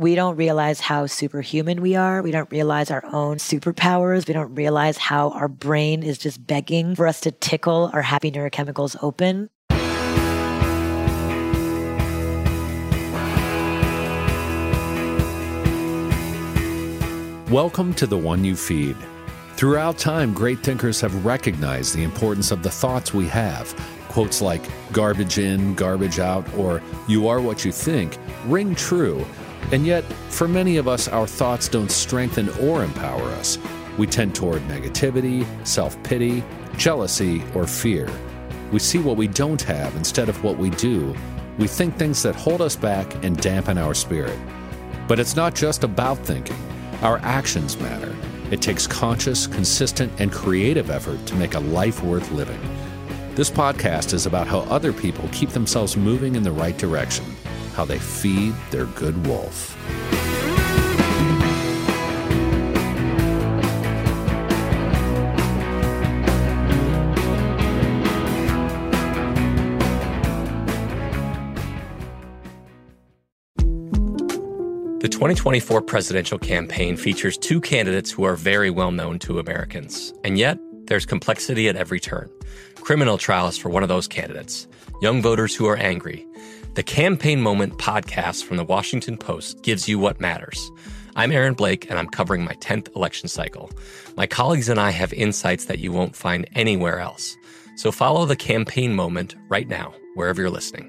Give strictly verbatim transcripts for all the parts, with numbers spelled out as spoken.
we don't realize how superhuman we are. We don't realize our own superpowers. We don't realize how our brain is just begging for us to tickle our happy neurochemicals open. Welcome to The One You Feed. Throughout time, great thinkers have recognized the importance of the thoughts we have. Quotes like garbage in, garbage out, or you are what you think ring true. And yet, for many of us, our thoughts don't strengthen or empower us. We tend toward negativity, self-pity, jealousy, or fear. We see what we don't have instead of what we do. We think things that hold us back and dampen our spirit. But it's not just about thinking. Our actions matter. It takes conscious, consistent, and creative effort to make a life worth living. This podcast is about how other people keep themselves moving in the right direction, how they feed their good wolf. The twenty twenty-four presidential campaign features two candidates who are very well known to Americans. And yet, there's complexity at every turn. Criminal trials for one of those candidates. Young voters who are angry. The Campaign Moment podcast from the Washington Post gives you what matters. I'm Aaron Blake, and I'm covering my tenth election cycle. My colleagues and I have insights that you won't find anywhere else. So follow The Campaign Moment right now, wherever you're listening.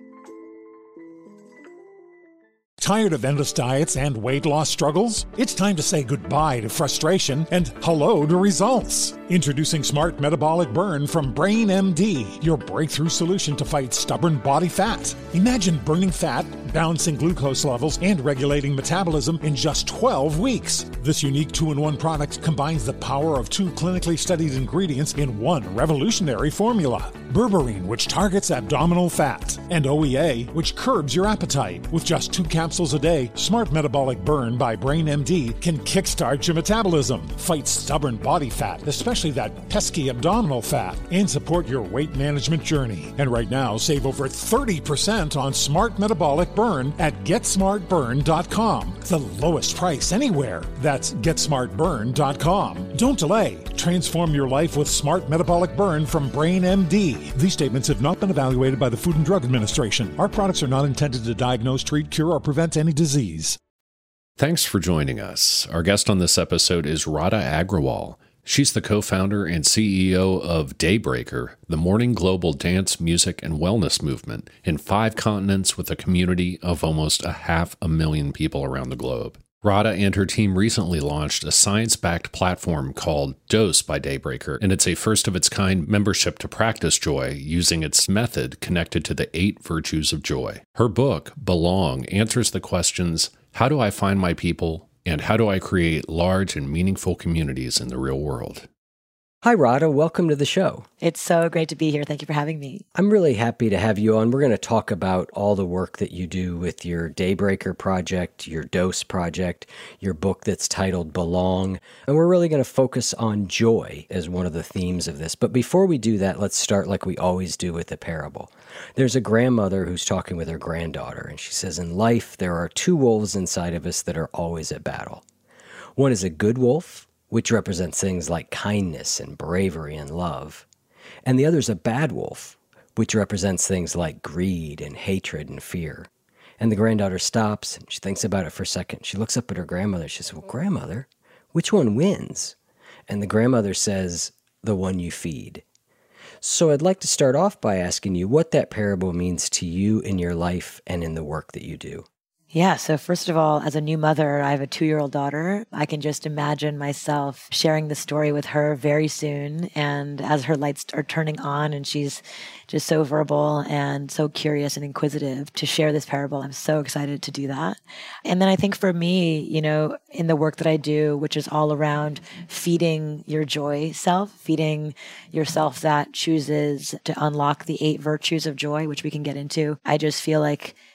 Tired of endless diets and weight loss struggles? It's time to say goodbye to frustration and hello to results. Introducing Smart Metabolic Burn from Brain M D, your breakthrough solution to fight stubborn body fat. Imagine burning fat, balancing glucose levels, and regulating metabolism in just twelve weeks. This unique two-in-one product combines the power of two clinically studied ingredients in one revolutionary formula. Berberine, which targets abdominal fat, and O E A, which curbs your appetite. With just two capsules a day, Smart Metabolic Burn by Brain M D can kickstart your metabolism, fight stubborn body fat, especially that pesky abdominal fat, and support your weight management journey. And right now, save over thirty percent on Smart Metabolic Burn at get smart burn dot com. The lowest price anywhere. That's get smart burn dot com. Don't delay. Transform your life with Smart Metabolic Burn from Brain M D. These statements have not been evaluated by the Food and Drug Administration. Our products are not intended to diagnose, treat, cure, or prevent any disease. Thanks for joining us. Our guest on this episode is Radha Agrawal. She's the co-founder and C E O of Daybreaker, the morning global dance, music, and wellness movement in five continents with a community of almost a half a million people around the globe. Radha and her team recently launched a science-backed platform called Dose by Daybreaker, and it's a first-of-its-kind membership to practice joy using its method connected to the eight virtues of joy. Her book, Belong, answers the questions, how do I find my people, and how do I create large and meaningful communities in the real world? Hi, Radha. Welcome to the show. It's so great to be here. Thank you for having me. I'm really happy to have you on. We're going to talk about all the work that you do with your Daybreaker project, your Dose project, your book that's titled Belong. And we're really going to focus on joy as one of the themes of this. But before we do that, let's start like we always do with a parable. There's a grandmother who's talking with her granddaughter, and she says, in life, there are two wolves inside of us that are always at battle. One is a good wolf, which represents things like kindness and bravery and love. And the other is a bad wolf, which represents things like greed and hatred and fear. And the granddaughter stops and she thinks about it for a second. She looks up at her grandmother. She says, well, grandmother, which one wins? And the grandmother says, the one you feed. So I'd like to start off by asking you what that parable means to you in your life and in the work that you do. Yeah. So first of all, as a new mother, I have a two-year-old daughter. I can just imagine myself sharing the story with her very soon. And as her lights are turning on and she's just so verbal and so curious and inquisitive to share this parable, I'm so excited to do that. And then I think for me, you know, in the work that I do, which is all around feeding your joy self, feeding yourself that chooses to unlock the eight virtues of joy, which we can get into, I just feel like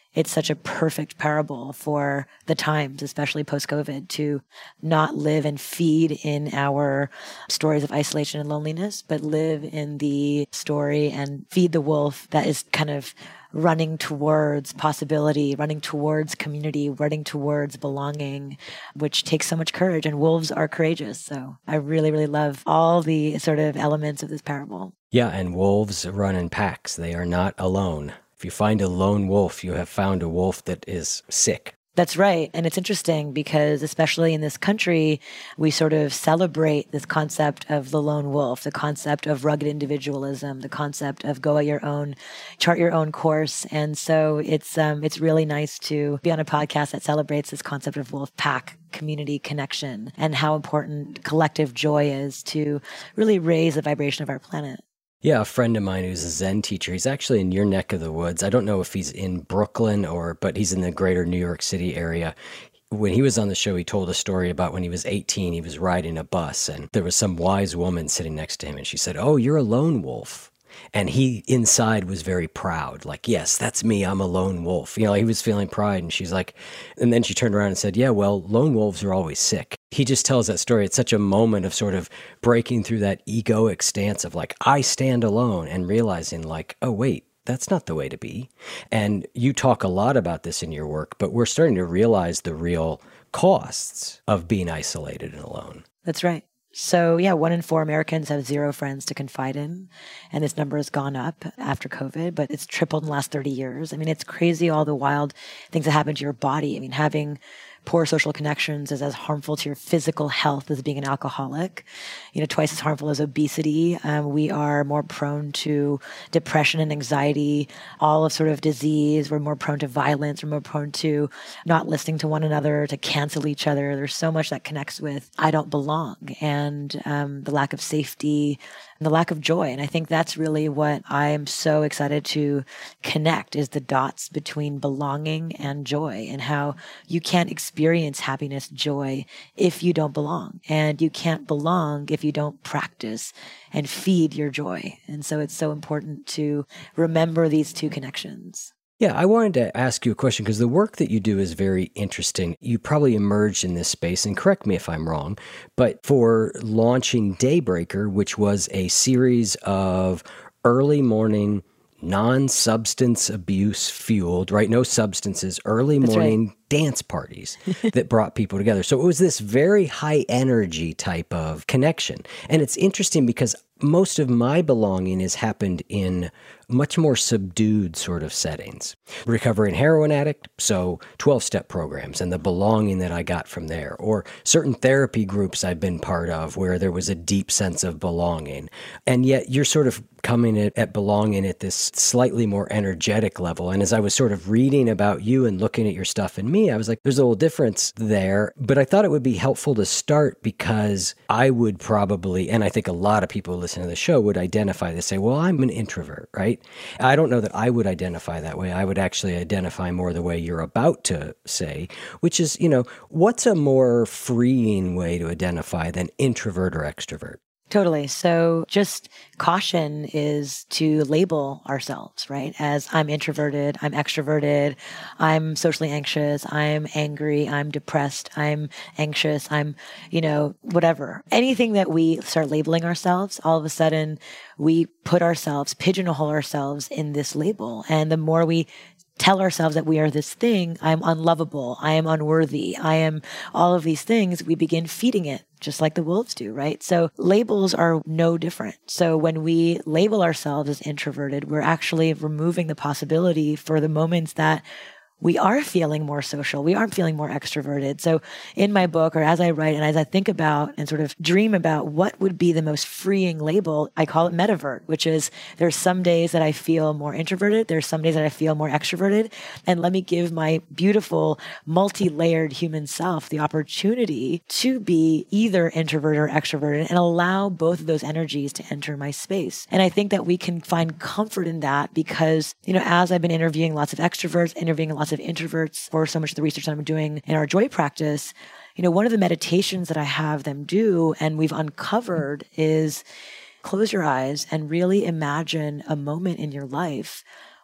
it's such a perfect parable for the times, especially post-COVID, to not live and feed in our stories of isolation and loneliness, but live in the story and feed the wolf that is kind of running towards possibility, running towards community, running towards belonging, which takes so much courage. And wolves are courageous. So I really, really love all the sort of elements of this parable. Yeah, and wolves run in packs. They are not alone. If you find a lone wolf, you have found a wolf that is sick. That's right. And it's interesting because especially in this country, we sort of celebrate this concept of the lone wolf, the concept of rugged individualism, the concept of go at your own, chart your own course. And so it's um, it's really nice to be on a podcast that celebrates this concept of wolf pack, community connection, and how important collective joy is to really raise the vibration of our planet. Yeah, a friend of mine who's a Zen teacher, he's actually in your neck of the woods. I don't know if he's in Brooklyn or, but he's in the greater New York City area. When he was on the show, he told a story about when he was eighteen, he was riding a bus and there was some wise woman sitting next to him and she said, "Oh, you're a lone wolf." And he inside was very proud, like, yes, that's me, I'm a lone wolf. You know, he was feeling pride. And she's like, and then she turned around and said, yeah, well, lone wolves are always sick. He just tells that story. It's such a moment of sort of breaking through that egoic stance of like, I stand alone, and realizing like, oh, wait, that's not the way to be. And you talk a lot about this in your work, but we're starting to realize the real costs of being isolated and alone. That's right. So yeah, one in four Americans have zero friends to confide in. And this number has gone up after COVID, but it's tripled in the last thirty years. I mean, it's crazy all the wild things that happen to your body. I mean, having poor social connections is as harmful to your physical health as being an alcoholic, you know, twice as harmful as obesity. Um, we are more prone to depression and anxiety, all of sort of disease. We're more prone to violence. We're more prone to not listening to one another, to cancel each other. There's so much that connects with I don't belong, and um, the lack of safety and the lack of joy. And I think that's really what I am so excited to connect, is the dots between belonging and joy, and how you can't experience happiness, joy, if you don't belong. And you can't belong if you don't practice and feed your joy. And so it's so important to remember these two connections. Yeah, I wanted to ask you a question because the work that you do is very interesting. You probably emerged in this space, and correct me if I'm wrong, but for launching Daybreaker, which was a series of early morning, non-substance abuse fueled, right? No substances, early That's morning right. dance parties that brought people together. So it was this very high energy type of connection. And it's interesting because most of my belonging has happened in much more subdued sort of settings. Recovering heroin addict, so twelve-step programs and the belonging that I got from there, or certain therapy groups I've been part of where there was a deep sense of belonging. And yet you're sort of coming at, at belonging at this slightly more energetic level. And as I was sort of reading about you and looking at your stuff and me, I was like, there's a little difference there. But I thought it would be helpful to start because I would probably, and I think a lot of people who listen to the show would identify this, say, well, I'm an introvert, right? I don't know that I would identify that way. I would actually identify more the way you're about to say, which is, you know, what's a more freeing way to identify than introvert or extrovert? Totally. So just caution is to label ourselves, right? As I'm introverted, I'm extroverted, I'm socially anxious, I'm angry, I'm depressed, I'm anxious, I'm, you know, whatever. Anything that we start labeling ourselves, all of a sudden we put ourselves, pigeonhole ourselves in this label. And the more we tell ourselves that we are this thing, I'm unlovable, I am unworthy, I am all of these things, we begin feeding it just like the wolves do, right? So labels are no different. So when we label ourselves as introverted, we're actually removing the possibility for the moments that we are feeling more social. We aren't feeling more extroverted. So in my book, or as I write and as I think about and sort of dream about what would be the most freeing label, I call it metavert, which is there's some days that I feel more introverted. There's some days that I feel more extroverted. And let me give my beautiful multi-layered human self the opportunity to be either introverted or extroverted and allow both of those energies to enter my space. And I think that we can find comfort in that because, you know, as I've been interviewing lots of extroverts, interviewing lots of introverts for so much of the research that I'm doing in our joy practice, you know, one of the meditations that I have them do and we've uncovered is close your eyes and really imagine a moment in your life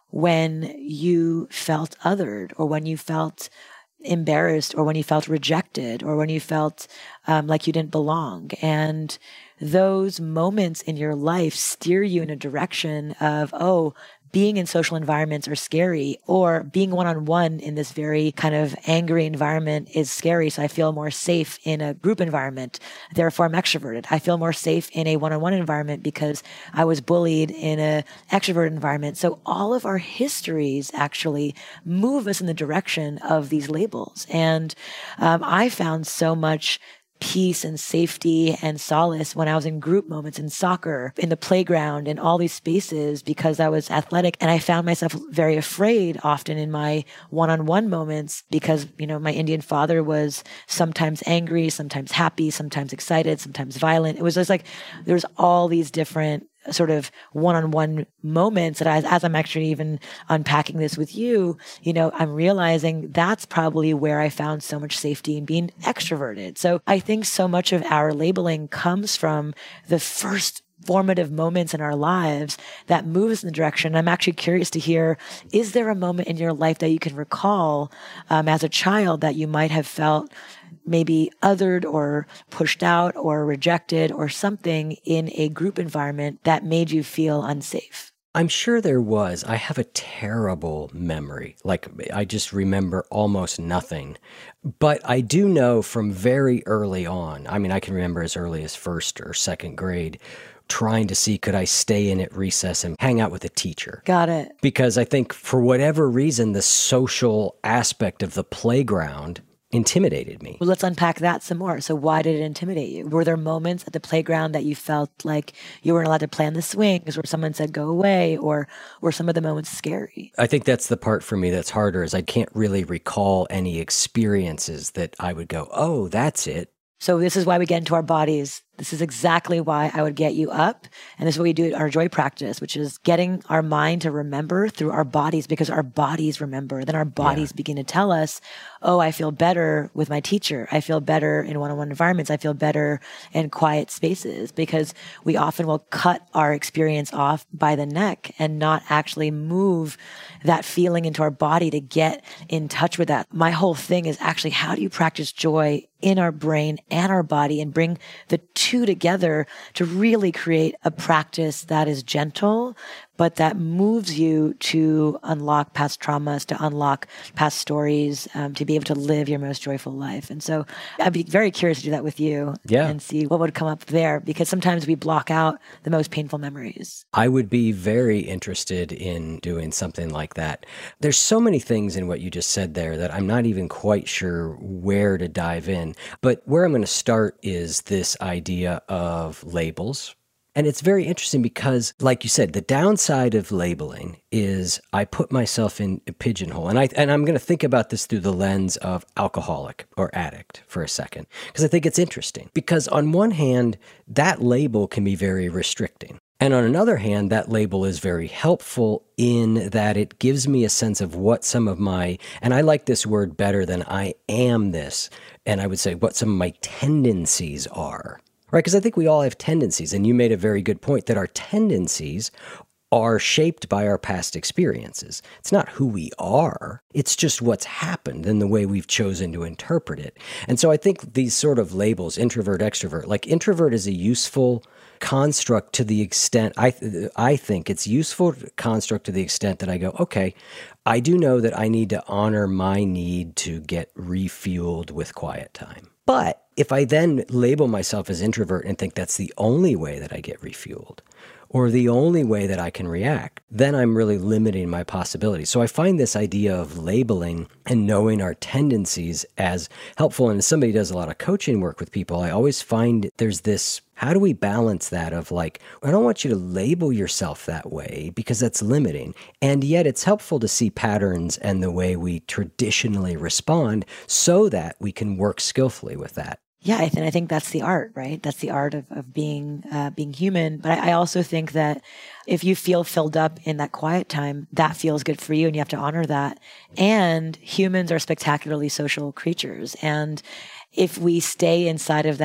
when you felt othered, or when you felt embarrassed, or when you felt rejected, or when you felt um, like you didn't belong. And those moments in your life steer you in a direction of, oh, being in social environments are scary, or being one-on-one in this very kind of angry environment is scary. So I feel more safe in a group environment. Therefore, I'm extroverted. I feel more safe in a one-on-one environment because I was bullied in a extroverted environment. So all of our histories actually move us in the direction of these labels. And um, I found so much peace and safety and solace when I was in group moments in soccer, in the playground, in all these spaces, because I was athletic. And I found myself very afraid often in my one-on-one moments because, you know, my Indian father was sometimes angry, sometimes happy, sometimes excited, sometimes violent. It was just like, there's all these different sort of one-on-one moments that as, as I'm actually even unpacking this with you, you know, I'm realizing that's probably where I found so much safety in being extroverted. So I think so much of our labeling comes from the first formative moments in our lives that move us in the direction. I'm actually curious to hear, is there a moment in your life that you can recall um, as a child that you might have felt maybe othered or pushed out or rejected or something in a group environment that made you feel unsafe? I'm sure there was. I have a terrible memory. Like, I just remember almost nothing. But I do know from very early on, I mean, I can remember as early as first or second grade, trying to see, could I stay in at recess and hang out with a teacher? Got it. Because I think for whatever reason, the social aspect of the playground intimidated me. Well, let's unpack that some more. So why did it intimidate you? Were there moments at the playground that you felt like you weren't allowed to play on the swings, or someone said go away, or were some of the moments scary? I think that's the part for me that's harder, is I can't really recall any experiences that I would go, oh, that's it. So this is why we get into our bodies. This is exactly why I would get you up. And this is what we do at our joy practice, which is getting our mind to remember through our bodies, because our bodies remember. Then our bodies yeah. begin to tell us, oh, I feel better with my teacher. I feel better in one-on-one environments. I feel better in quiet spaces, because we often will cut our experience off by the neck and not actually move that feeling into our body to get in touch with that. My whole thing is actually, how do you practice joy in our brain and our body and bring the two together to really create a practice that is gentle, but that moves you to unlock past traumas, to unlock past stories, um, to be able to live your most joyful life. And so I'd be very curious to do that with you yeah. and see what would come up there, because sometimes we block out the most painful memories. I would be very interested in doing something like that. There's so many things in what you just said there that I'm not even quite sure where to dive in. But where I'm going to start is this idea of labels. And it's very interesting because, like you said, the downside of labeling is I put myself in a pigeonhole. And, I, and I'm going to think about this through the lens of alcoholic or addict for a second, because I think it's interesting. Because on one hand, that label can be very restricting. And on another hand, that label is very helpful in that it gives me a sense of what some of my, and I like this word better than I am this, and I would say what some of my tendencies are. Right, because I think we all have tendencies, and you made a very good point that our tendencies are shaped by our past experiences. It's not who we are. It's just what's happened and the way we've chosen to interpret it. And so I think these sort of labels, introvert, extrovert, like introvert is a useful construct to the extent, I, th- I think it's useful construct to the extent that I go, okay, I do know that I need to honor my need to get refueled with quiet time. But if I then label myself as introvert and think that's the only way that I get refueled, or the only way that I can react, then I'm really limiting my possibilities. So I find this idea of labeling and knowing our tendencies as helpful. And as somebody who does a lot of coaching work with people, I always find there's this, how do we balance that of like, I don't want you to label yourself that way because that's limiting. And yet it's helpful to see patterns and the way we traditionally respond so that we can work skillfully with that. Yeah, I, th- I think that's the art, right? That's the art of, of being uh, being human. But I, I also think that if you feel filled up in that quiet time, that feels good for you, and you have to honor that. And humans are spectacularly social creatures. And if we stay inside of that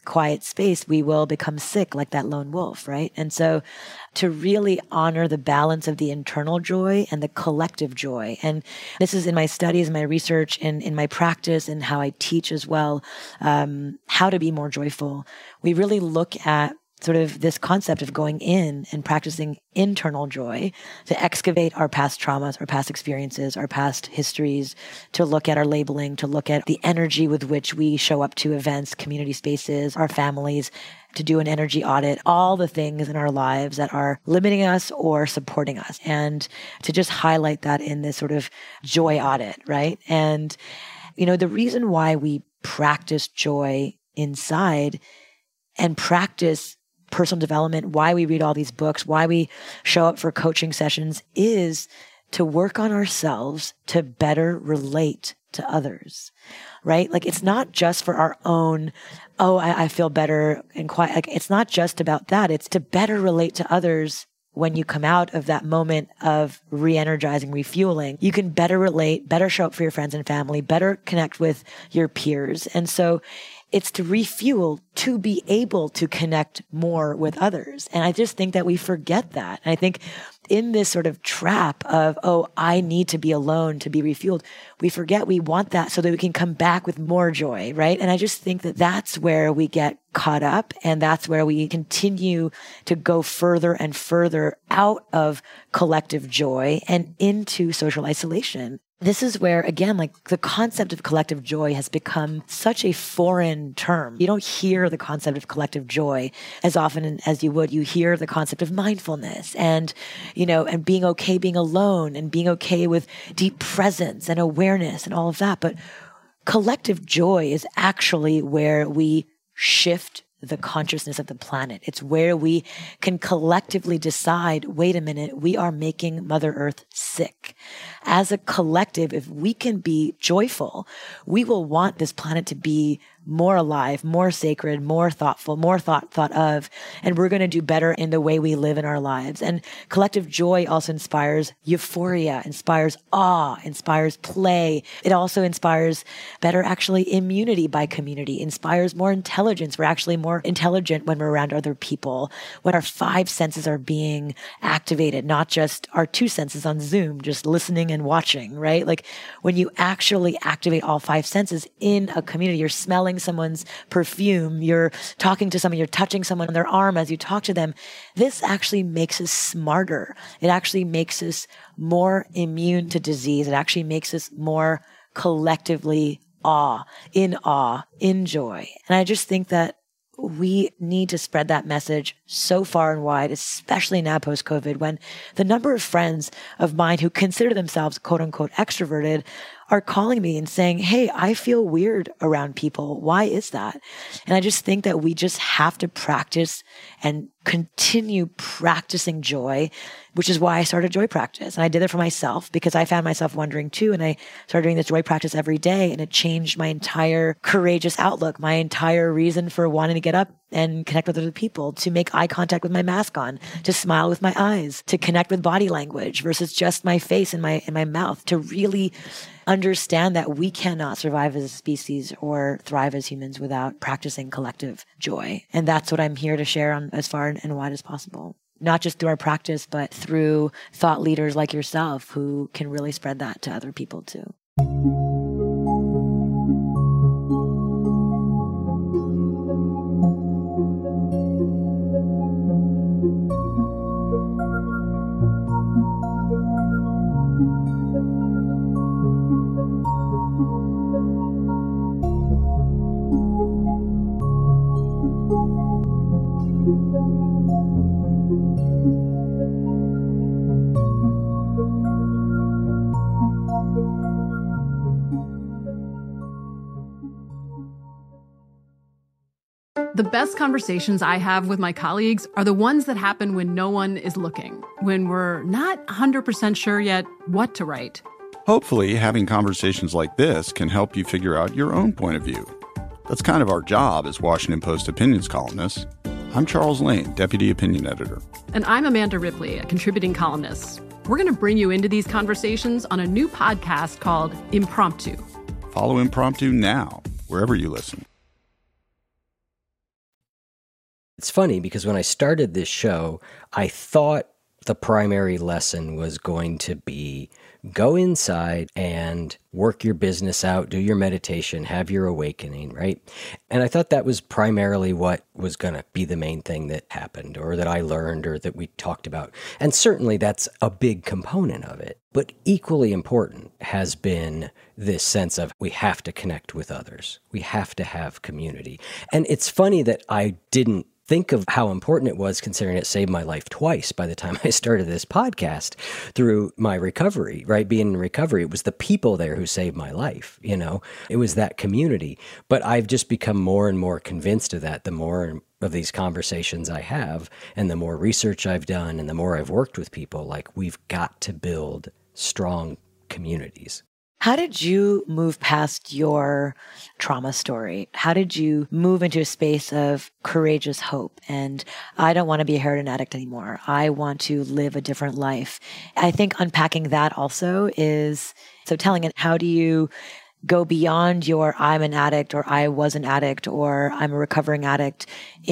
quiet space, we will become sick like that lone wolf, right? And so to really honor the balance of the internal joy and the collective joy. And this is in my studies, my research, and in my practice, and how I teach as well, um, how to be more joyful. We really look at sort of this concept of going in and practicing internal joy to excavate our past traumas, our past experiences, our past histories, to look at our labeling, to look at the energy with which we show up to events, community spaces, our families, to do an energy audit, all the things in our lives that are limiting us or supporting us, and to just highlight that in this sort of joy audit, right? And, you know, the reason why we practice joy inside and practice personal development, why we read all these books, why we show up for coaching sessions, is to work on ourselves to better relate to others, right? Like, it's not just for our own, oh, I, I feel better and quiet. Like, it's not just about that. It's to better relate to others. When you come out of that moment of re-energizing, refueling, you can better relate, better show up for your friends and family, better connect with your peers. And so it's to refuel, to be able to connect more with others. And I just think that we forget that. And I think in this sort of trap of, oh, I need to be alone to be refueled, we forget we want that so that we can come back with more joy, right? And I just think that that's where we get caught up, and that's where we continue to go further and further out of collective joy and into social isolation. This is where, again, like, the concept of collective joy has become such a foreign term. You don't hear the concept of collective joy as often as you would. You hear the concept of mindfulness and, you know, and being okay being alone and being okay with deep presence and awareness and all of that. But collective joy is actually where we shift the consciousness of the planet. It's where we can collectively decide, wait a minute, we are making Mother Earth sick. As a collective, if we can be joyful, we will want this planet to be more alive, more sacred, more thoughtful, more thought thought of, and we're going to do better in the way we live in our lives. And collective joy also inspires euphoria, inspires awe, inspires play. It also inspires better, actually, immunity by community, inspires more intelligence. We're actually more intelligent when we're around other people, when our five senses are being activated, not just our two senses on Zoom, just listening and watching, right? Like, when you actually activate all five senses in a community, you're smelling someone's perfume, you're talking to someone, you're touching someone on their arm as you talk to them. This actually makes us smarter. It actually makes us more immune to disease. It actually makes us more collectively awe, in awe, in joy. And I just think that we need to spread that message so far and wide, especially now post-COVID, when the number of friends of mine who consider themselves quote unquote extroverted are calling me and saying, hey, I feel weird around people. Why is that? And I just think that we just have to practice and continue practicing joy, which is why I started joy practice. And I did it for myself because I found myself wondering too. And I started doing this joy practice every day, and it changed my entire courageous outlook, my entire reason for wanting to get up and connect with other people, to make eye contact with my mask on, to smile with my eyes, to connect with body language versus just my face and my, and my mouth, to really understand that we cannot survive as a species or thrive as humans without practicing collective joy. And that's what I'm here to share on as far and wide as possible. Not just through our practice, but through thought leaders like yourself who can really spread that to other people too. The best conversations I have with my colleagues are the ones that happen when no one is looking, when we're not one hundred percent sure yet what to write. Hopefully, having conversations like this can help you figure out your own point of view. That's kind of our job as Washington Post opinions columnists. I'm Charles Lane, Deputy Opinion Editor. And I'm Amanda Ripley, a contributing columnist. We're going to bring you into these conversations on a new podcast called Impromptu. Follow Impromptu now, wherever you listen. It's funny because when I started this show, I thought the primary lesson was going to be go inside and work your business out, do your meditation, have your awakening, right? And I thought that was primarily what was going to be the main thing that happened or that I learned or that we talked about. And certainly that's a big component of it. But equally important has been this sense of we have to connect with others. We have to have community. And it's funny that I didn't think of how important it was, considering it saved my life twice by the time I started this podcast through my recovery, right? Being in recovery, it was the people there who saved my life, you know? It was that community. But I've just become more and more convinced of that the more of these conversations I have and the more research I've done and the more I've worked with people, like we've got to build strong communities. How did you move past your trauma story? How did you move into a space of courageous hope? And I don't want to be a heroin addict anymore. I want to live a different life. I think unpacking that also is so telling. And how do you go beyond your I'm an addict or I was an addict or I'm a recovering addict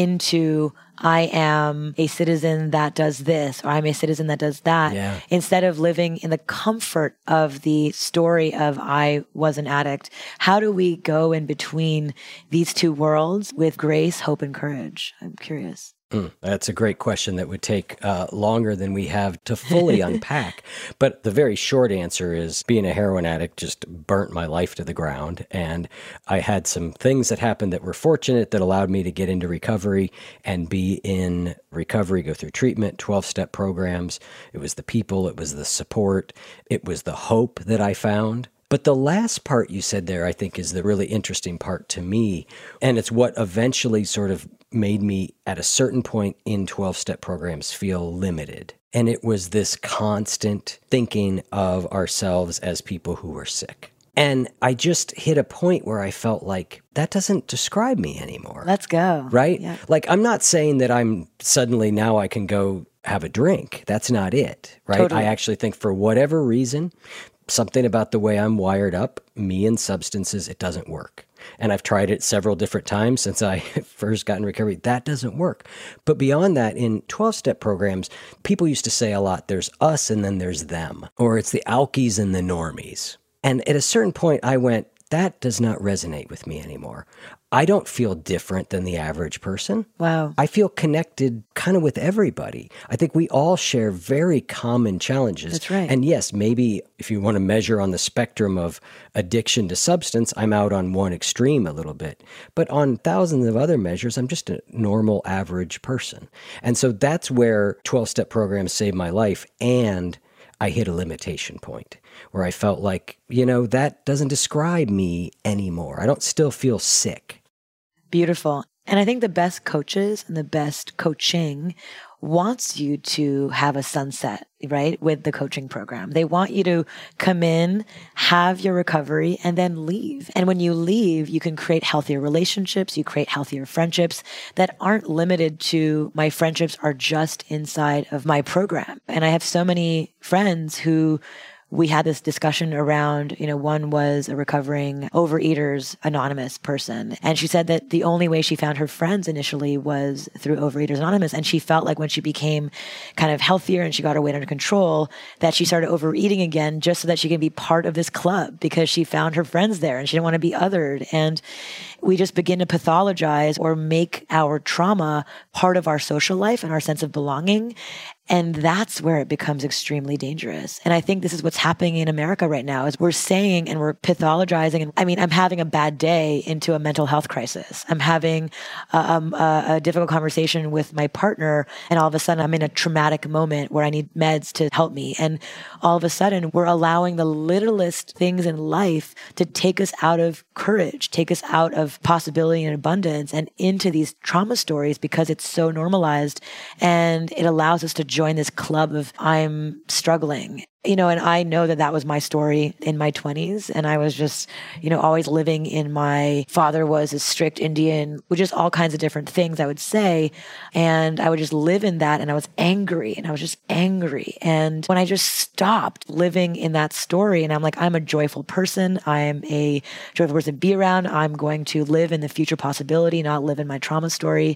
into I am a citizen that does this or I'm a citizen that does that, yeah. Instead of living in the comfort of the story of I was an addict? How do we go in between these two worlds with grace, hope, and courage? I'm curious. Mm, that's a great question that would take uh, longer than we have to fully unpack. But the very short answer is being a heroin addict just burnt my life to the ground. And I had some things that happened that were fortunate that allowed me to get into recovery and be in recovery, go through treatment, twelve-step programs. It was the people, it was the support, it was the hope that I found. But the last part you said there, I think, is the really interesting part to me. And it's what eventually sort of made me, at a certain point in twelve-step programs, feel limited. And it was this constant thinking of ourselves as people who were sick. And I just hit a point where I felt like that doesn't describe me anymore. Let's go. Right? Yeah. Like, I'm not saying that I'm suddenly now I can go have a drink. That's not it, right? Totally. I actually think for whatever reason, something about the way I'm wired up, me and substances, it doesn't work. And I've tried it several different times since I first got in recovery. That doesn't work. But beyond that, in twelve-step programs, people used to say a lot, there's us and then there's them, or it's the alkies and the normies. And at a certain point, I went, that does not resonate with me anymore. I don't feel different than the average person. Wow. I feel connected kind of with everybody. I think we all share very common challenges. That's right. And yes, maybe if you want to measure on the spectrum of addiction to substance, I'm out on one extreme a little bit. But on thousands of other measures, I'm just a normal, average person. And so that's where twelve-step programs saved my life. And I hit a limitation point where I felt like, you know, that doesn't describe me anymore. I don't still feel sick. Beautiful. And I think the best coaches and the best coaching wants you to have a sunset, right, with the coaching program. They want you to come in, have your recovery, and then leave. And when you leave, you can create healthier relationships, you create healthier friendships that aren't limited to my friendships are just inside of my program. And I have so many friends who we had this discussion around, you know, one was a recovering Overeaters Anonymous person. And she said that the only way she found her friends initially was through Overeaters Anonymous. And she felt like when she became kind of healthier and she got her weight under control, that she started overeating again just so that she can be part of this club because she found her friends there and she didn't want to be othered. And we just begin to pathologize or make our trauma part of our social life and our sense of belonging. And that's where it becomes extremely dangerous. And I think this is what's happening in America right now is we're saying and we're pathologizing. And I mean, I'm having a bad day into a mental health crisis. I'm having a, um, a, a difficult conversation with my partner. And all of a sudden I'm in a traumatic moment where I need meds to help me. And all of a sudden we're allowing the littlest things in life to take us out of courage, take us out of possibility and abundance and into these trauma stories because it's so normalized and it allows us to join this club of I'm struggling. You know, and I know that that was my story in my twenties. And I was just, you know, always living in my father was a strict Indian, with just all kinds of different things I would say. And I would just live in that. And I was angry and I was just angry. And when I just stopped living in that story and I'm like, I'm a joyful person. I'm a joyful person to be around. I'm going to live in the future possibility, not live in my trauma story.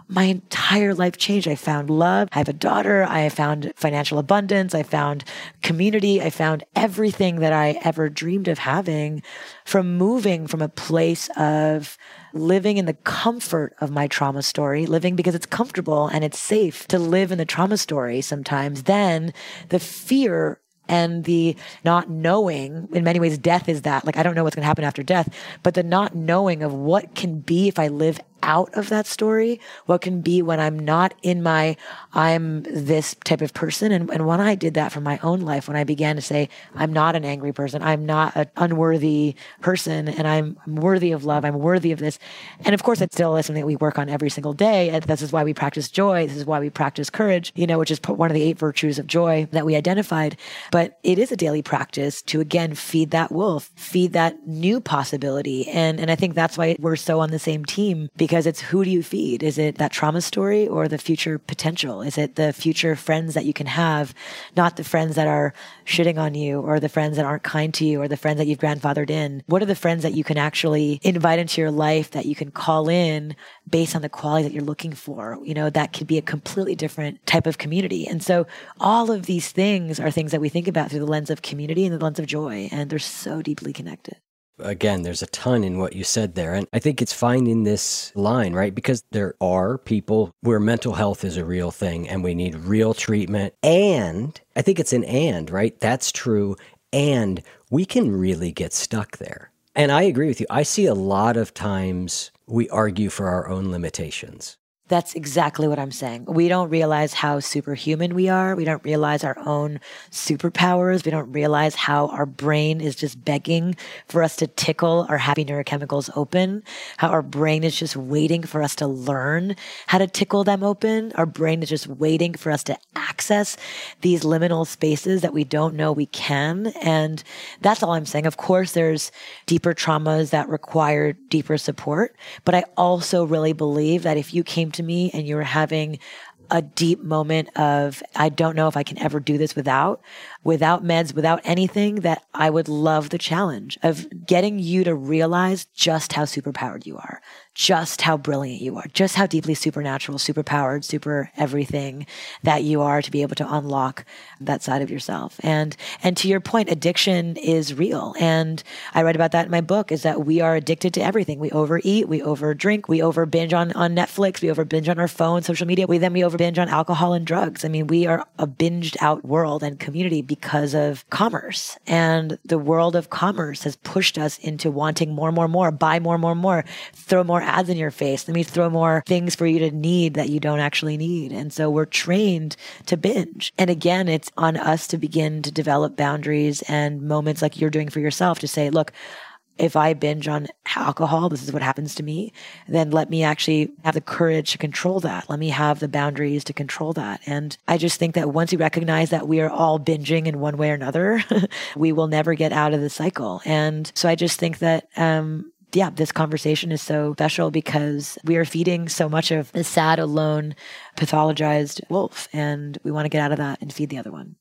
my entire life changed. I found love. I have a daughter. I found financial abundance. I found community. I found everything that I ever dreamed of having from moving from a place of living in the comfort of my trauma story, living because it's comfortable and it's safe to live in the trauma story sometimes. Then the fear and the not knowing, in many ways, death is that. Like, I don't know what's going to happen after death, but the not knowing of what can be if I live out of that story, what can be when I'm not in my, I'm this type of person. And, and when I did that for my own life, when I began to say, I'm not an angry person, I'm not an unworthy person, and I'm worthy of love, I'm worthy of this. And of course, it still is something that we work on every single day. And this is why we practice joy. This is why we practice courage, you know, which is one of the eight virtues of joy that we identified. But it is a daily practice to, again, feed that wolf, feed that new possibility. And, and I think that's why we're so on the same team, because Because it's who do you feed? Is it that trauma story or the future potential? Is it the future friends that you can have, not the friends that are shitting on you or the friends that aren't kind to you or the friends that you've grandfathered in? What are the friends that you can actually invite into your life that you can call in based on the quality that you're looking for? You know, that could be a completely different type of community. And so all of these things are things that we think about through the lens of community and the lens of joy, and they're so deeply connected. Again, there's a ton in what you said there. And I think it's finding this line, right? Because there are people where mental health is a real thing and we need real treatment. And I think it's an and, right? That's true. And we can really get stuck there. And I agree with you. I see a lot of times we argue for our own limitations. That's exactly what I'm saying. We don't realize how superhuman we are. We don't realize our own superpowers. We don't realize how our brain is just begging for us to tickle our happy neurochemicals open, how our brain is just waiting for us to learn how to tickle them open. Our brain is just waiting for us to access these liminal spaces that we don't know we can. And that's all I'm saying. Of course, there's deeper traumas that require deeper support, but I also really believe that if you came to me and you were having a deep moment of, I don't know if I can ever do this without, without meds, without anything, that I would love the challenge of getting you to realize just how superpowered you are, just how brilliant you are, just how deeply supernatural, superpowered, super everything that you are, to be able to unlock that side of yourself. And, and to your point, addiction is real. And I write about that in my book, is that we are addicted to everything. We overeat, we overdrink, we over binge on, on Netflix, we over binge on our phone, social media. We then we over binge on alcohol and drugs. I mean, we are a binged out world and community because of commerce. And the world of commerce has pushed us into wanting more, more, more, buy more, more, more, throw more ads in your face. Let me throw more things for you to need that you don't actually need. And so we're trained to binge. And again, it's on us to begin to develop boundaries and moments like you're doing for yourself to say, look, if I binge on alcohol, this is what happens to me, then let me actually have the courage to control that. Let me have the boundaries to control that. And I just think that once we recognize that we are all binging in one way or another, we will never get out of the cycle. And so I just think that, um, yeah, this conversation is so special because we are feeding so much of the sad, alone, pathologized wolf. And we want to get out of that and feed the other one.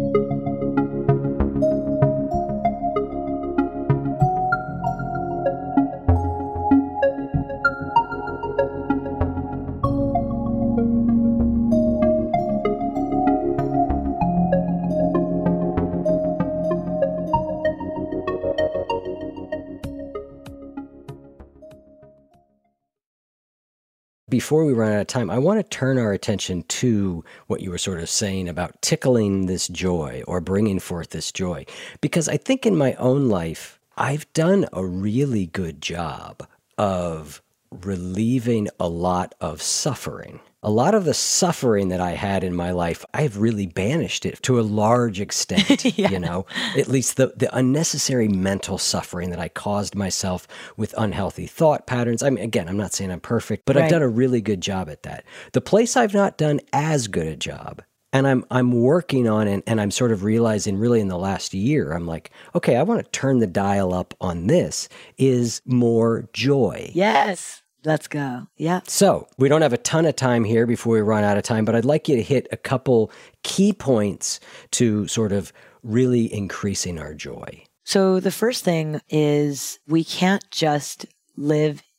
Before we run out of time, I want to turn our attention to what you were sort of saying about tickling this joy or bringing forth this joy. Because I think in my own life, I've done a really good job of relieving a lot of suffering. A lot of the suffering that I had in my life, I've really banished it to a large extent, yeah. you know, at least the, the unnecessary mental suffering that I caused myself with unhealthy thought patterns. I mean, again, I'm not saying I'm perfect, but right. I've done a really good job at that. The place I've not done as good a job, and I'm I'm working on it, and I'm sort of realizing really in the last year, I'm like, okay, I want to turn the dial up on this, is more joy. Yes. Let's go. Yeah. So we don't have a ton of time here before we run out of time, but I'd like you to hit a couple key points to sort of really increasing our joy. So the first thing is we can't just live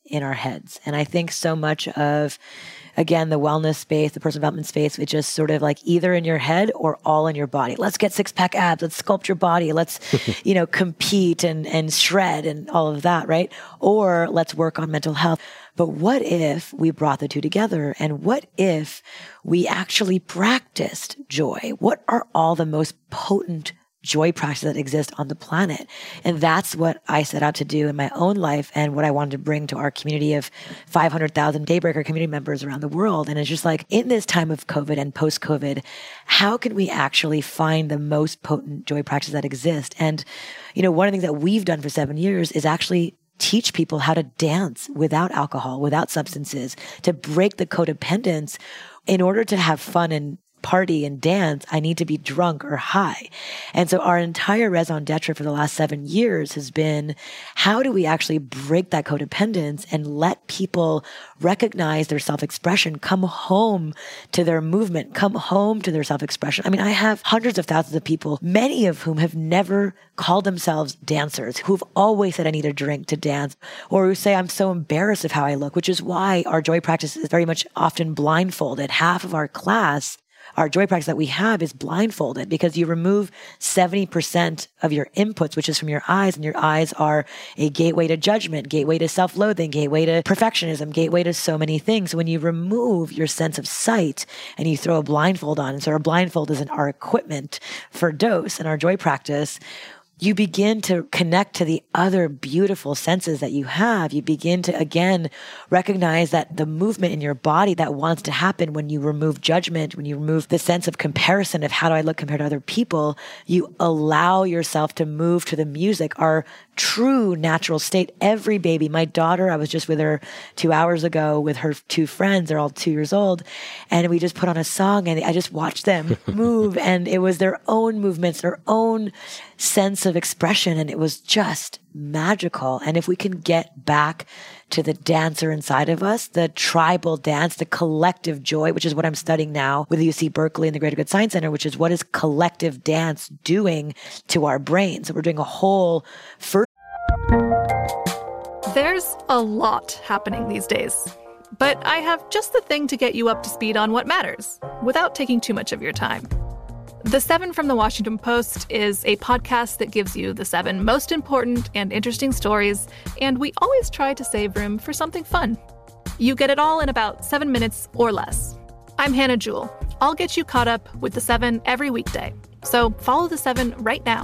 in our heads. And I think so much of, again, the wellness space, the personal development space, it's just sort of like either in your head or all in your body. Let's get six pack abs. Let's sculpt your body. Let's, you know, compete and, and shred and all of that, right? Or let's work on mental health. But what if we brought the two together? And what if we actually practiced joy? What are all the most potent joy practices that exist on the planet? And that's what I set out to do in my own life and what I wanted to bring to our community of five hundred thousand Daybreaker community members around the world. And it's just like, in this time of COVID and post-COVID, how can we actually find the most potent joy practices that exist? And, you know, one of the things that we've done for seven years is actually teach people how to dance without alcohol, without substances, to break the codependence. In order to have fun and party and dance, I need to be drunk or high. And so our entire raison d'etre for the last seven years has been, how do we actually break that codependence and let people recognize their self-expression, come home to their movement, come home to their self-expression? I mean, I have hundreds of thousands of people, many of whom have never called themselves dancers, who've always said, I need a drink to dance, or who say, I'm so embarrassed of how I look, which is why our joy practice is very much often blindfolded. Half of our class, our joy practice that we have, is blindfolded, because you remove seventy percent of your inputs, which is from your eyes, and your eyes are a gateway to judgment, gateway to self-loathing, gateway to perfectionism, gateway to so many things. When you remove your sense of sight and you throw a blindfold on, and so our blindfold is our equipment for dose and our joy practice, you begin to connect to the other beautiful senses that you have. You begin to, again, recognize that the movement in your body that wants to happen when you remove judgment, when you remove the sense of comparison of how do I look compared to other people, you allow yourself to move to the music, our true natural state. Every baby, my daughter, I was just with her two hours ago with her two friends. They're all two years old. And we just put on a song and I just watched them move. And it was their own movements, their own sense of expression. And it was just magical. And if we can get back to the dancer inside of us, the tribal dance, the collective joy, which is what I'm studying now with U C Berkeley and the Greater Good Science Center, which is what is collective dance doing to our brains. So we're doing a whole first. There's a lot happening these days, but I have just the thing to get you up to speed on what matters without taking too much of your time. The Seven from the Washington Post is a podcast that gives you the seven most important and interesting stories, and we always try to save room for something fun. You get it all in about seven minutes or less. I'm Hannah Jewell. I'll get you caught up with the Seven every weekday. So follow the Seven right now.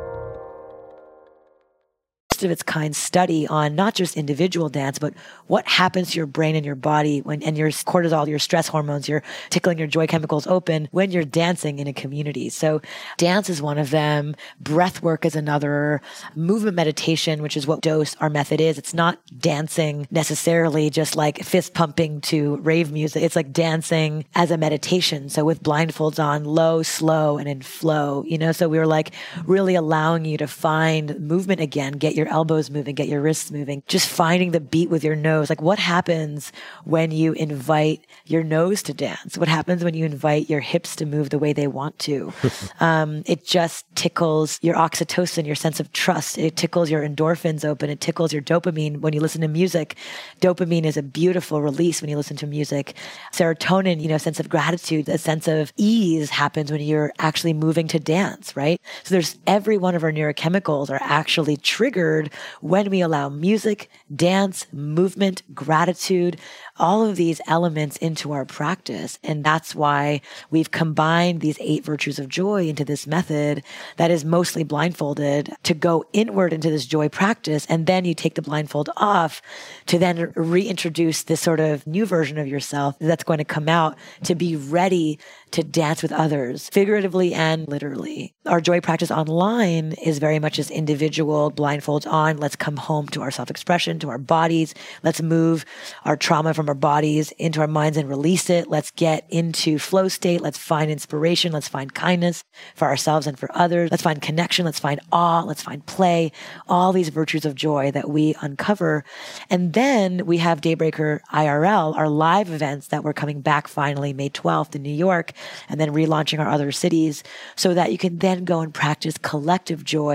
Of its kind study on not just individual dance, but what happens to your brain and your body when, and your cortisol, your stress hormones, you're tickling your joy chemicals open when you're dancing in a community. So dance is one of them. Breath work is another. Movement meditation, which is what Dose, our method, is. It's not dancing necessarily just like fist pumping to rave music. It's like dancing as a meditation. So with blindfolds on, low, slow, and in flow, you know, so we were like really allowing you to find movement again, get your elbows moving, get your wrists moving, just finding the beat with your nose. Like, what happens when you invite your nose to dance? What happens when you invite your hips to move the way they want to? um, it just tickles your oxytocin, your sense of trust. It tickles your endorphins open. It tickles your dopamine. When you listen to music, dopamine is a beautiful release when you listen to music. Serotonin, you know, sense of gratitude, a sense of ease happens when you're actually moving to dance, right? So there's every one of our neurochemicals are actually triggered when we allow music, dance, movement, gratitude, all of these elements into our practice. And that's why we've combined these eight virtues of joy into this method that is mostly blindfolded to go inward into this joy practice. And then you take the blindfold off to then reintroduce this sort of new version of yourself that's going to come out to be ready to dance with others, figuratively and literally. Our joy practice online is very much as individual, blindfolds on. Let's come home to our self-expression, to our bodies. Let's move our trauma from our bodies into our minds and release it. Let's get into flow state. Let's find inspiration. Let's find kindness for ourselves and for others. Let's find connection. Let's find awe. Let's find play. All these virtues of joy that we uncover. And then we have Daybreaker I R L, our live events that we're coming back finally May twelfth in New York, and then relaunching our other cities so that you can then go and practice collective joy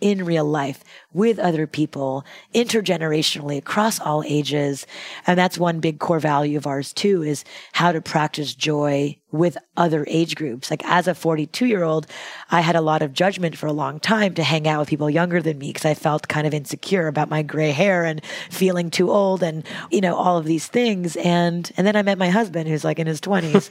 in real life with other people, intergenerationally, across all ages. And that's one big core value of ours too, is how to practice joy with other age groups. Like as a forty-two-year-old, I had a lot of judgment for a long time to hang out with people younger than me because I felt kind of insecure about my gray hair and feeling too old and, you know, all of these things. And, and then I met my husband who's like in his twenties.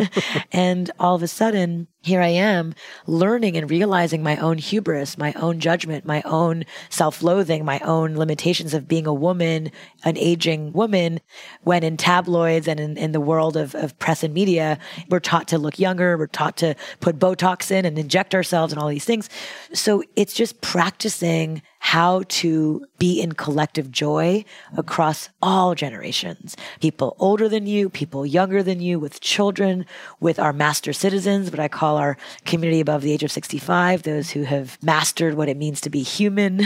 And all of a sudden, here I am learning and realizing my own hubris, my own judgment, my own self-loathing, my own limitations of being a woman, an aging woman, when in tabloids and in, in the world of, of press and media, we're taught to look younger, we're taught to put Botox in and inject ourselves and all these things. So it's just practicing how to be in collective joy across all generations. People older than you, people younger than you, with children, with our master citizens, what I call our community above the age of sixty-five, those who have mastered what it means to be human,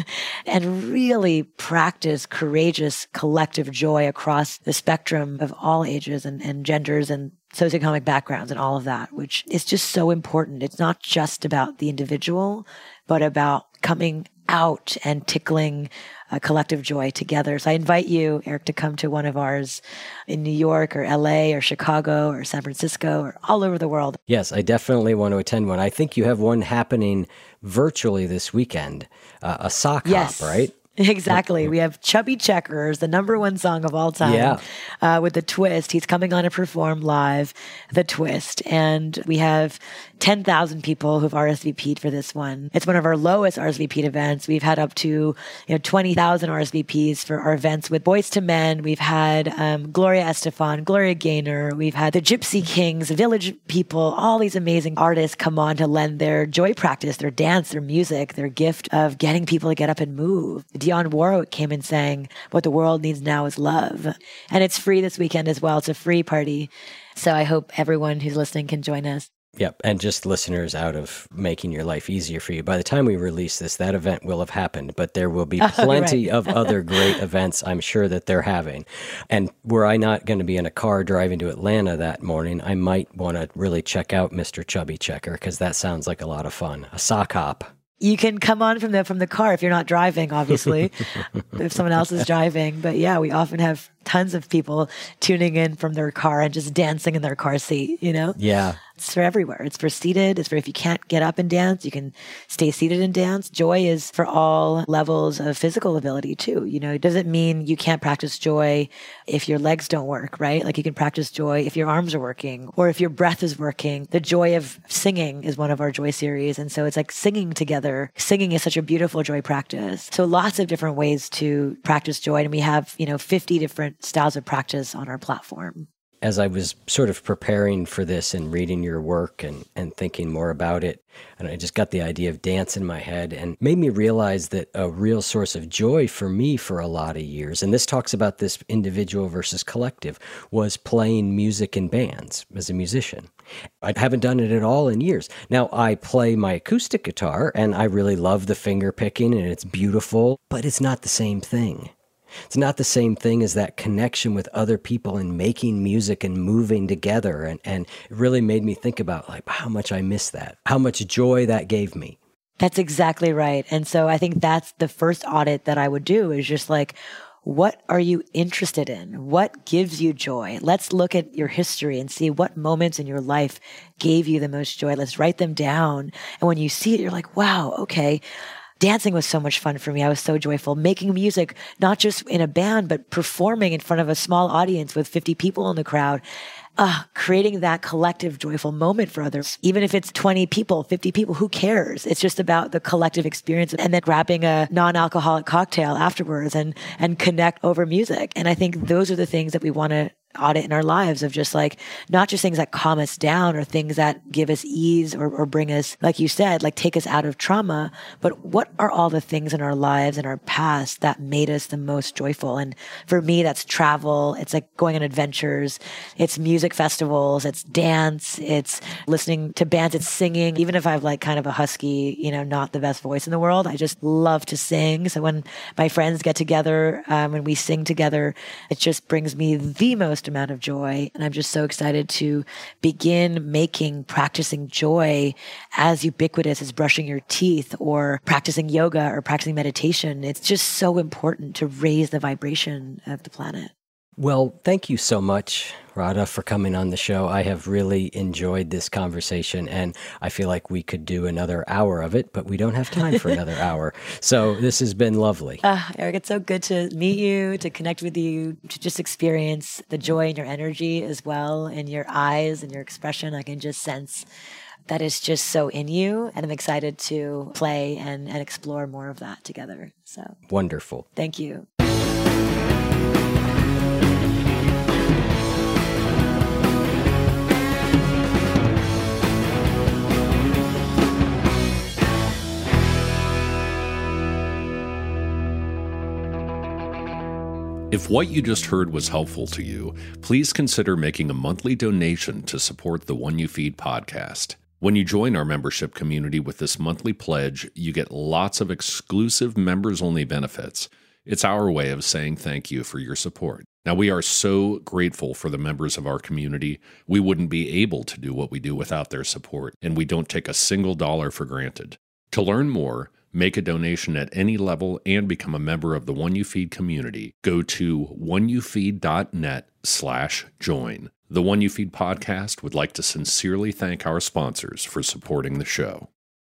and really practice courageous collective joy across the spectrum of all ages and, and genders and socioeconomic backgrounds and all of that, which is just so important. It's not just about the individual, but about coming out and tickling a collective joy together. So I invite you, Eric, to come to one of ours in New York or L A or Chicago or San Francisco or all over the world. Yes, I definitely want to attend one. I think you have one happening virtually this weekend, uh, a sock yes. hop, right? Exactly. We have Chubby Checkers, the number one song of all time, yeah. uh, with The Twist. He's coming on to perform live The Twist. And we have ten thousand people who've R S V P'd for this one. It's one of our lowest R S V P'd events. We've had up to you know twenty thousand R S V Ps for our events with Boyz two Men. We've had um, Gloria Estefan, Gloria Gaynor. We've had the Gypsy Kings, Village People, all these amazing artists come on to lend their joy practice, their dance, their music, their gift of getting people to get up and move. Dionne Warwick came and sang, "What the world needs now is love." And it's free this weekend as well. It's a free party. So I hope everyone who's listening can join us. Yep. And just listeners, out of making your life easier for you, by the time we release this, that event will have happened, but there will be plenty oh, right. of other great events I'm sure that they're having. And were I not going to be in a car driving to Atlanta that morning, I might want to really check out Mister Chubby Checker, because that sounds like a lot of fun. A sock hop. You can come on from the from the car if you're not driving, obviously, if someone else is driving. But yeah, we often have tons of people tuning in from their car and just dancing in their car seat, you know? Yeah. It's for everywhere. It's for seated. It's for if you can't get up and dance, you can stay seated and dance. Joy is for all levels of physical ability too. You know, it doesn't mean you can't practice joy if your legs don't work, right? Like you can practice joy if your arms are working or if your breath is working. The joy of singing is one of our joy series. And so it's like singing together. Singing is such a beautiful joy practice. So lots of different ways to practice joy. And we have, you know, fifty different styles of practice on our platform. As I was sort of preparing for this and reading your work and, and thinking more about it, and I just got the idea of dance in my head and made me realize that a real source of joy for me for a lot of years, and this talks about this individual versus collective, was playing music in bands as a musician. I haven't done it at all in years. Now, I play my acoustic guitar, and I really love the finger picking, and it's beautiful, but it's not the same thing. It's not the same thing as that connection with other people and making music and moving together. And, and it really made me think about like how much I miss that, how much joy that gave me. That's exactly right. And so I think that's the first audit that I would do is just like, what are you interested in? What gives you joy? Let's look at your history and see what moments in your life gave you the most joy. Let's write them down. And when you see it, you're like, wow, okay. Dancing was so much fun for me. I was so joyful. Making music, not just in a band, but performing in front of a small audience with fifty people in the crowd. Uh, creating that collective joyful moment for others. Even if it's twenty people, fifty people, who cares? It's just about the collective experience and then grabbing a non-alcoholic cocktail afterwards and, and connect over music. And I think those are the things that we want to audit in our lives of just like, not just things that calm us down or things that give us ease or, or bring us, like you said, like take us out of trauma, but what are all the things in our lives and our past that made us the most joyful? And for me, that's travel. It's like going on adventures. It's music festivals. It's dance. It's listening to bands. It's singing. Even if I have like kind of a husky, you know, not the best voice in the world, I just love to sing. So when my friends get together, um, when we sing together, it just brings me the most most amount of joy. And I'm just so excited to begin making practicing joy as ubiquitous as brushing your teeth or practicing yoga or practicing meditation. It's just so important to raise the vibration of the planet. Well, thank you so much, Radha, for coming on the show. I have really enjoyed this conversation, and I feel like we could do another hour of it, but we don't have time for another hour. So this has been lovely. Uh, Eric, it's so good to meet you, to connect with you, to just experience the joy in your energy as well, in your eyes and your expression. I can just sense that is just so in you, and I'm excited to play and, and explore more of that together. So wonderful. Thank you. If what you just heard was helpful to you, please consider making a monthly donation to support the One You Feed podcast. When you join our membership community with this monthly pledge, you get lots of exclusive members-only benefits. It's our way of saying thank you for your support. Now, we are so grateful for the members of our community. We wouldn't be able to do what we do without their support, and we don't take a single dollar for granted. To learn more, make a donation at any level, and become a member of the One You Feed community, go to oneyoufeed.net slash join. The One You Feed podcast would like to sincerely thank our sponsors for supporting the show.